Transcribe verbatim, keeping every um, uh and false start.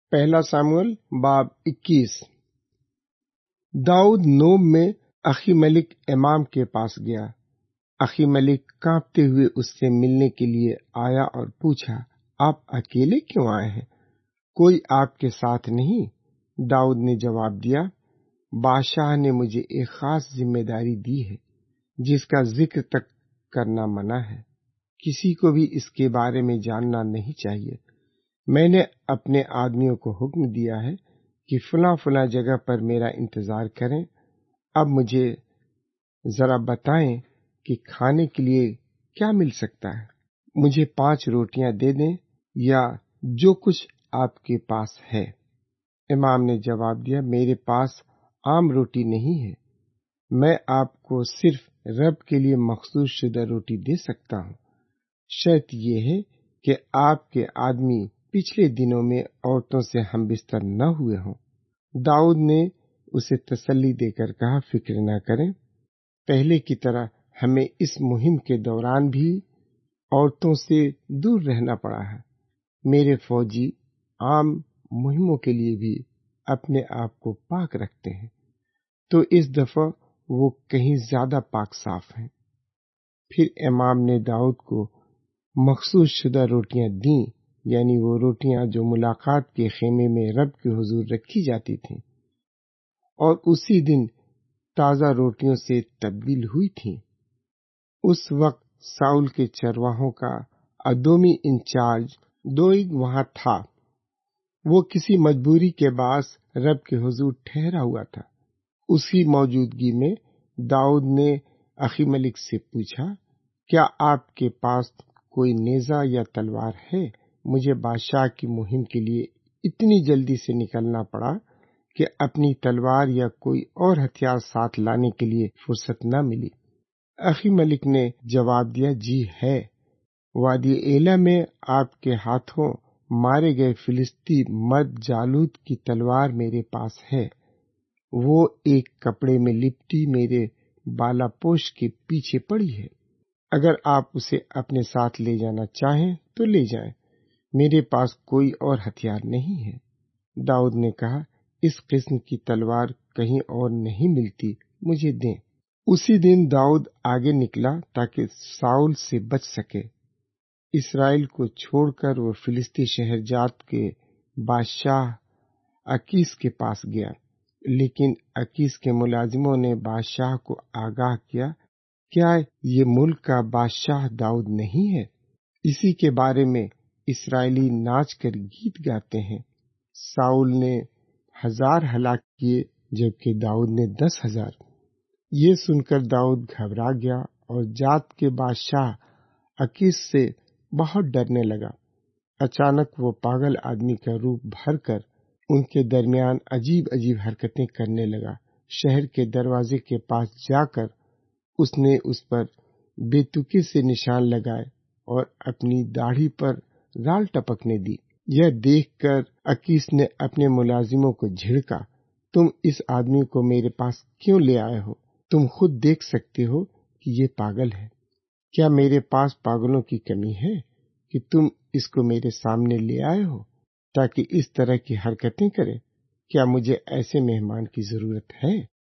پہلا ساموئیل باب اکیس۔ داؤد نوم میں اخی ملک امام کے پاس گیا۔ اخی ملک کانپتے ہوئے اس سے ملنے کے لیے آیا اور پوچھا، آپ اکیلے کیوں آئے ہیں؟ کوئی آپ کے ساتھ نہیں؟ داؤد نے جواب دیا، بادشاہ نے مجھے ایک خاص ذمہ داری دی ہے جس کا ذکر تک کرنا منع ہے۔ کسی کو بھی اس کے بارے میں جاننا نہیں چاہیے۔ میں نے اپنے آدمیوں کو حکم دیا ہے کہ فلاں فلاں جگہ پر میرا انتظار کریں۔ اب مجھے ذرا بتائیں کہ کھانے کے لیے کیا مل سکتا ہے؟ مجھے پانچ روٹیاں دے دیں یا جو کچھ آپ کے پاس ہے۔ امام نے جواب دیا، میرے پاس عام روٹی نہیں ہے، میں آپ کو صرف رب کے لیے مخصوص شدہ روٹی دے سکتا ہوں۔ شرط یہ ہے کہ آپ کے آدمی پچھلے دنوں میں عورتوں سے ہم بستر نہ ہوئے ہوں۔ داؤد نے اسے تسلی دے کر کہا، فکر نہ کریں، پہلے کی طرح ہمیں اس مہم کے دوران بھی عورتوں سے دور رہنا پڑا ہے۔ میرے فوجی عام مہموں کے لیے بھی اپنے آپ کو پاک رکھتے ہیں، تو اس دفعہ وہ کہیں زیادہ پاک صاف ہیں۔ پھر امام نے داؤد کو مخصوص شدہ روٹیاں دیں، یعنی وہ روٹیاں جو ملاقات کے خیمے میں رب کے حضور رکھی جاتی تھیں اور اسی دن تازہ روٹیوں سے تبدیل ہوئی تھیں۔ اس وقت ساؤل کے چرواہوں کا ادومی انچارج دوئگ وہاں تھا۔ وہ کسی مجبوری کے باعث رب کے حضور ٹھہرا ہوا تھا۔ اسی موجودگی میں داؤد نے اخی ملک سے پوچھا، کیا آپ کے پاس کوئی نیزہ یا تلوار ہے؟ مجھے بادشاہ کی مہم کے لیے اتنی جلدی سے نکلنا پڑا کہ اپنی تلوار یا کوئی اور ہتھیار ساتھ لانے کے لیے فرصت نہ ملی۔ اخی ملک نے جواب دیا، جی ہے، وادی ایلا میں آپ کے ہاتھوں مارے گئے فلسطی مرد جالوت کی تلوار میرے پاس ہے۔ وہ ایک کپڑے میں لپٹی میرے بالا پوش کے پیچھے پڑی ہے۔ اگر آپ اسے اپنے ساتھ لے جانا چاہیں تو لے جائیں، میرے پاس کوئی اور ہتھیار نہیں ہے۔ داؤد نے کہا، اس قسم کی تلوار کہیں اور نہیں ملتی، مجھے دیں۔ اسی دن داؤد آگے نکلا تاکہ ساؤل سے بچ سکے۔ اسرائیل کو چھوڑ کر وہ فلسطی شہر جات کے بادشاہ اکیس کے پاس گیا، لیکن اکیس کے ملازموں نے بادشاہ کو آگاہ کیا، کیا یہ ملک کا بادشاہ داؤد نہیں ہے؟ اسی کے بارے میں اسرائیلی ناچ کر گیت گاتے ہیں۔ ساؤل نے ہزار ہلاک کیے جبکہ داؤد نے دس ہزار۔ یہ سن کر داؤد گھبرا گیا اور جات کے بادشاہ اکیس سے بہت ڈرنے لگا۔ اچانک وہ پاگل آدمی کا روپ بھر کر ان کے درمیان عجیب عجیب حرکتیں کرنے لگا۔ شہر کے دروازے کے پاس جا کر اس نے اس پر بے تکی سے نشان لگائے اور اپنی داڑھی پر رال ٹپکنے دی۔ یہ دیکھ کر اکیس نے اپنے ملازموں کو جھڑکا، تم اس آدمی کو میرے پاس کیوں لے آئے ہو؟ تم خود دیکھ سکتے ہو کہ یہ پاگل ہے۔ کیا میرے پاس پاگلوں کی کمی ہے کہ تم اس کو میرے سامنے لے آئے ہو تاکہ اس طرح کی حرکتیں کرے؟ کیا مجھے ایسے مہمان کی ضرورت ہے؟